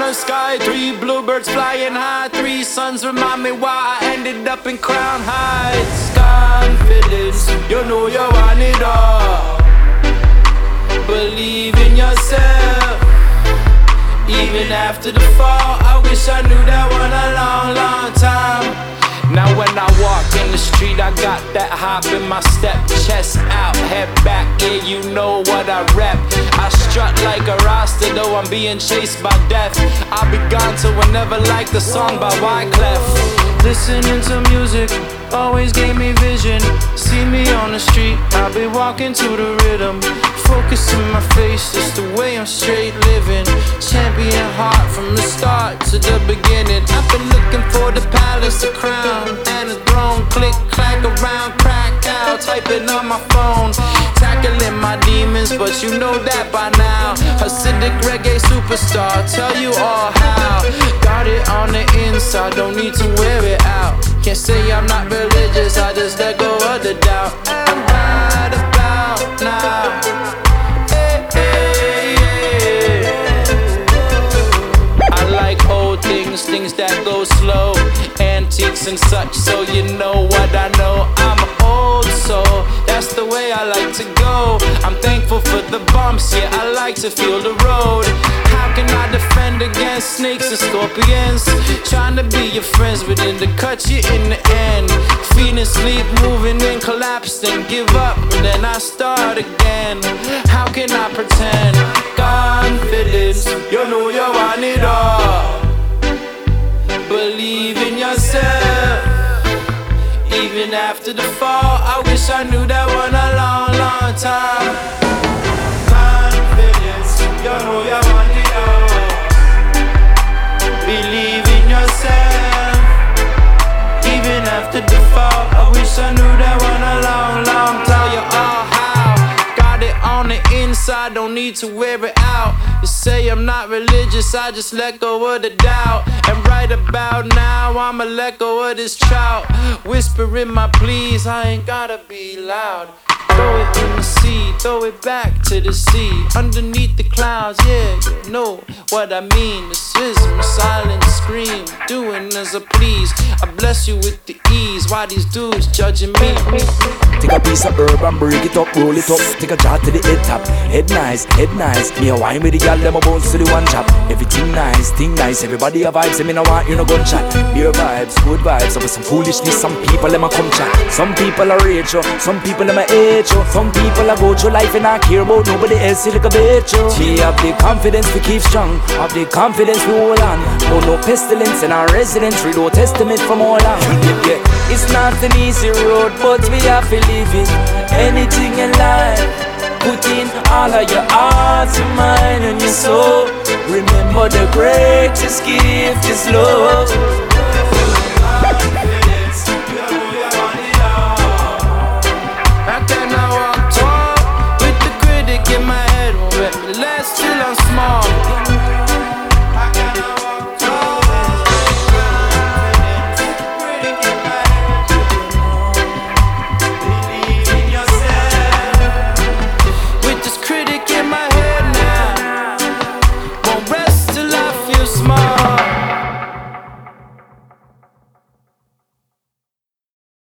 the sky, 3 bluebirds flying high, 3 suns remind me why I ended up in Crown Heights. Confidence, you know you want it all. Believe in yourself. Even after the fall, I wish I knew that one a long, long time. Now when I walk in the street, I got that hop in my step. Chest out, head back, yeah, you know what I rep. I strut like a Rasta, though I'm being chased by death. I'll be gone till whenever, like the song by Wyclef. Listening to music always gave me vision. See me on the street, I'll be walking to the rhythm. Focus in my face, it's the way I'm straight living. Champion heart from the start to the beginning. I've been looking for the palace, the crown, and the throne. Click, clack, around, crack out, typing on my phone. Tackling my demons, but you know that by now. Hasidic reggae superstar, tell you all how. Got it on the inside, don't need to wear it out. Can't say I'm not religious, I just let go of the doubt. I'm right about now. Hey, hey, yeah. I like old things, things that go slow, antiques and such, so you know what I know. I'm old soul, that's the way I like to go. I'm thankful for the bumps, yeah, I like to feel the road. How can I defend against snakes and scorpions? Trying to be your friends, but in the cut you in the end. Feeling sleep, moving and collapse, then give up, and then I start again. How can I pretend? Confidence, you know you want it all. Believe in yourself. Even after the fall, I wish I knew that one a long, long time. Confidence, you know you want it all. Believe in yourself. Even after the fall, I wish I knew that one a long, long time. Tell you all how, got it on the inside, don't need to wear it out. You say I'm not religious, I just let go of the doubt. And right about now, I'ma let go of this trout. Whispering my pleas, I ain't gotta be loud. Throw it in the sea, throw it back to the sea. Underneath the clouds, yeah, you know what I mean. This is my silent scream, doing as I please. I bless you with the ease, why these dudes judging me? Take a piece of herb and break it up, roll it up. Take a jar to the head top, head nice, head nice. Me a wine with the gal, them a bounce to the one chop. Everything nice, thing nice, everybody a vibes. Me no want you no gunshot. Beer vibes, good vibes. Over some foolishness, some people them a come chat. Some people are rich, some people them a hate you. Some people a go through life and I care about nobody else. See like a bitch, you. She have the confidence to keep strong, have the confidence to hold on. Oh no pestilence in our residence, read Old Testament from all on. Yeah, it's not an easy road, but we have to live it. Anything in life, put in all of your heart, your mind and your soul. Remember the greatest gift is love.